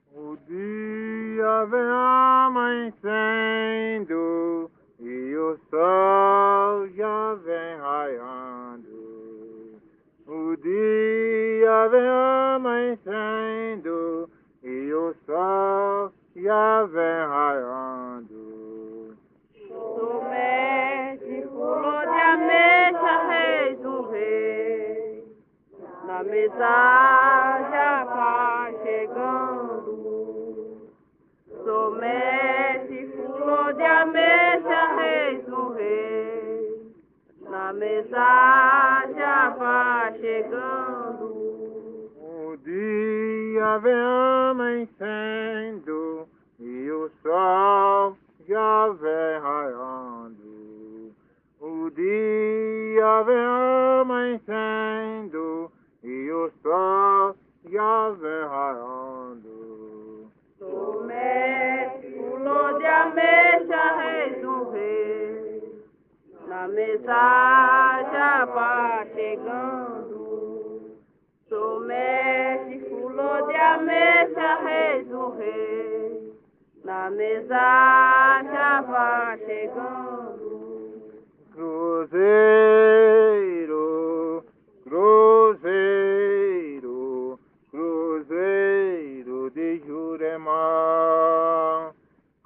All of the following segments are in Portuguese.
O dia vem amanhecendo e o sol já vem raiando. O dia vem amanhecendo e o sol já vem raiando. Somente flor de ameixa, reis do rei, na mesa já vai chegando. Somente flor de ameixa, reis do rei, na mesa já vai chegando. O dia vem amanhecendo e o sol já vem raiando. O dia vem amanhecendo e o sol já vem raiando. Somente flor de ameixa, reis do rei, na mesa já vai chegando. Somente flor de ameixa, reis do rei, na mesa já vai chegando. Cruzeiro, cruzeiro, cruzeiro de Jurema.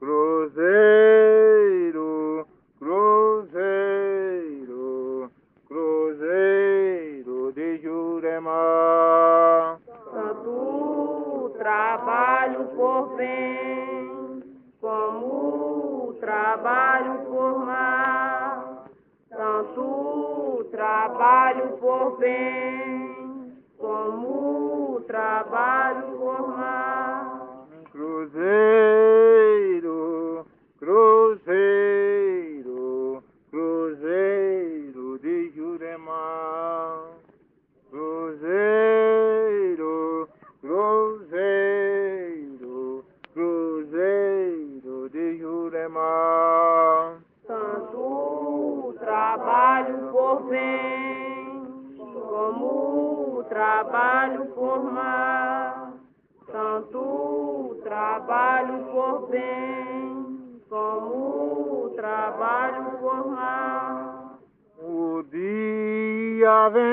Cruzeiro, cruzeiro, cruzeiro de Jurema. Tanto trabalho por bem, como trabalho por mal. Tanto trabalho por bem, como trabalho por mal. Cruzeiro, cruzeiro, cruzeiro de Jurema. Cruzeiro, cruzeiro, cruzeiro de Jurema. Tanto trabalho por bem, como trabalho por mal. Tanto trabalho por bem, como trabalho por mal. O dia vem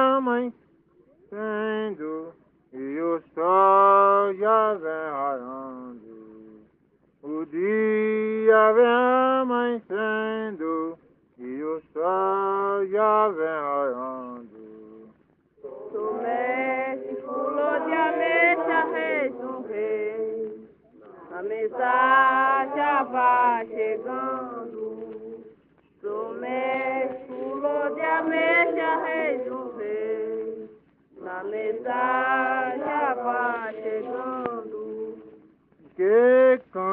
amanhecendo e o sol já vem raiando. O dia vem amanhecendo e o sol já vem raiando. Somente flor de ameixa, reis do rei, a mesa já vai chegando. Somente flor de ameixa, reis do rei, na mesa já vai chegando. Que